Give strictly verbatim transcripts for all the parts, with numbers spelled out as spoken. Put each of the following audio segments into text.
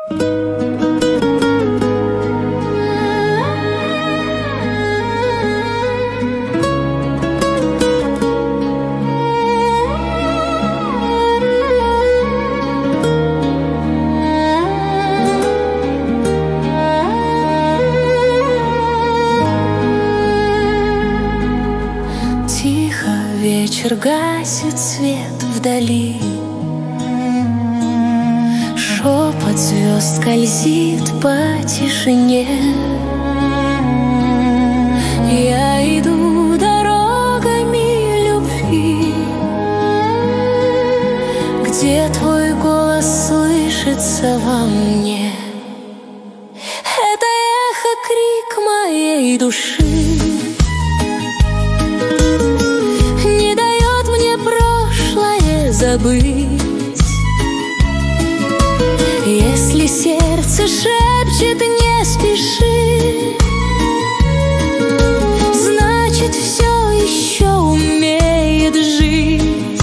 Вечер гасит свет вдали, шепот звезд скользит по тишине. Я иду дорогами любви, где твой голос слышится во мне. Это эхо, крик моей души, забыть. Если сердце шепчет не спеши, значит все еще умеет жить.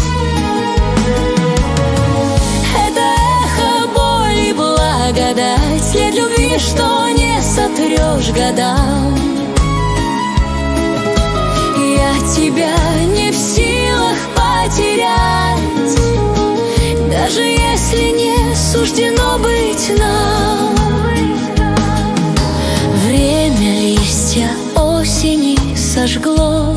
Это эхо, боль и благодать, след любви, что не сотрешь годам. Я тебя не в силах потерять, даже если не суждено быть нам. Время листья осени сожгло,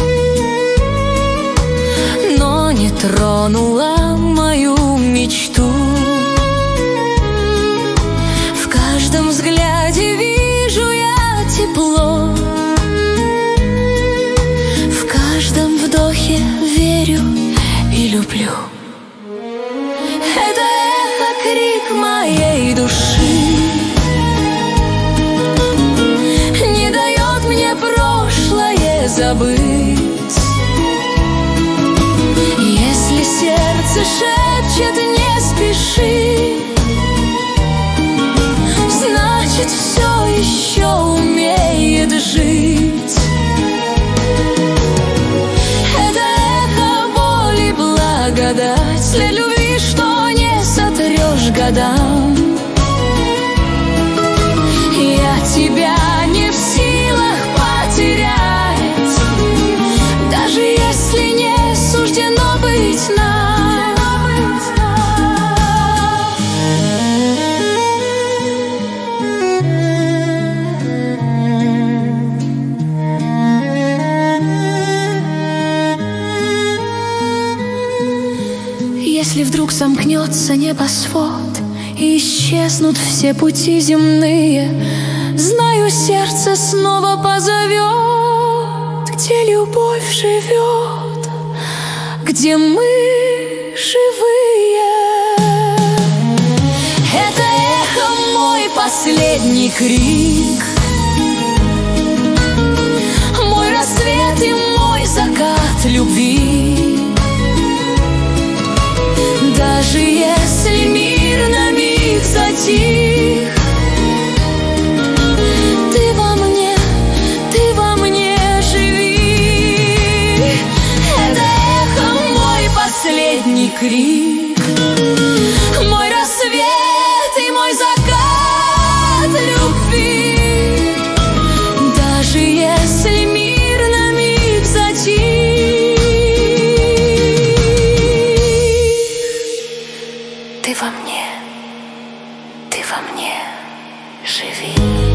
но не тронуло мою мечту. В каждом взгляде вижу я тепло, в каждом вдохе верю и люблю. Это эхо, крик моей души, не дает мне прошлое забыть. Если сердце шепчет не спеши, значит все еще умеет жить. Это эхо, боль и благодать, след любви, что не сотрешь годам. Я тебя не в силах потерять, даже если не суждено быть нам. Если вдруг сомкнется небосвод и исчезнут все пути земные, знаю, сердце снова позовет, где любовь живет, где мы живые. Это эхо, мой последний крик, мой рассвет и мой закат любви. Даже если мир на миг затих, ты во мне, ты во мне живи. Это эхо, мой последний крик, мой рассвет и мой закат любви. Даже если мир на миг затих, ты во мне, ты во мне живи.